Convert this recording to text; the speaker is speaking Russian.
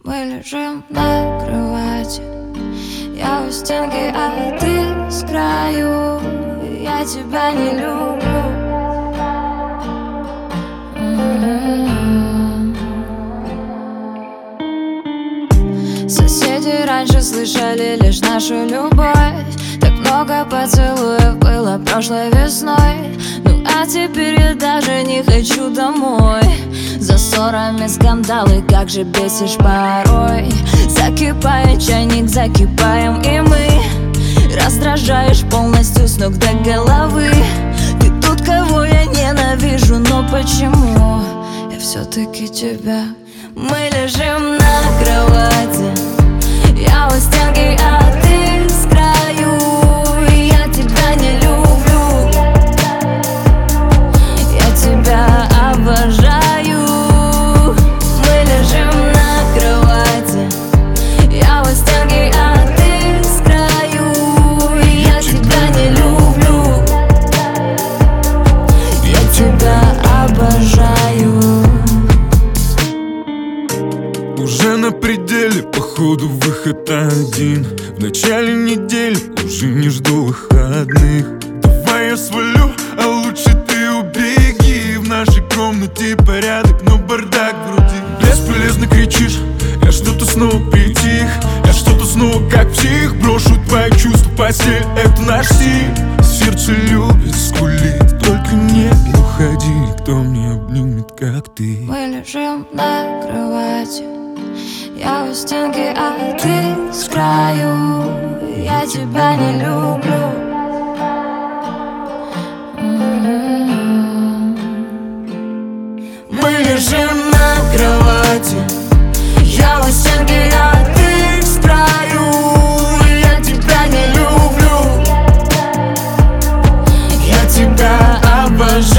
Мы лежим на кровати, я у стенки, а ты с краю. Я тебя не люблю. Соседи раньше слышали лишь нашу любовь. Так много поцелуев было прошлой весной. Ну а теперь я даже не хочу домой. За ссорами скандалы, как же бесишь порой. Закипает чайник, закипаем и мы. Раздражаешь полностью с ног до головы. Ты тот, кого я ненавижу, но почему я все-таки тебя? Мы лежим на кровати, я у стенки, а ты с краю. Я тебя не люблю, я тебя обожаю. Мы лежим на кровати, я у стенки, а ты с краю. Я тебя не люблю, я тебя обожаю. Уже на пределе, походу выход один. В начале недели уже не жду выходных. Давай я свалю, а лучше ты убеги. В нашей комнате порядок, но бардак в груди. Бесполезно кричишь, я что-то снова притих. Я что-то снова как псих. Брошу твои чувства, постель, это наш стиль. Сердце любит, скулит, только не уходи. Кто мне обнимет, как ты? Мы лежим на кровати, я у стенки, а ты с краю. Я тебя не люблю. Мы лежим на кровати, я у стенки, а ты с краю. Я тебя не люблю, я тебя обожаю.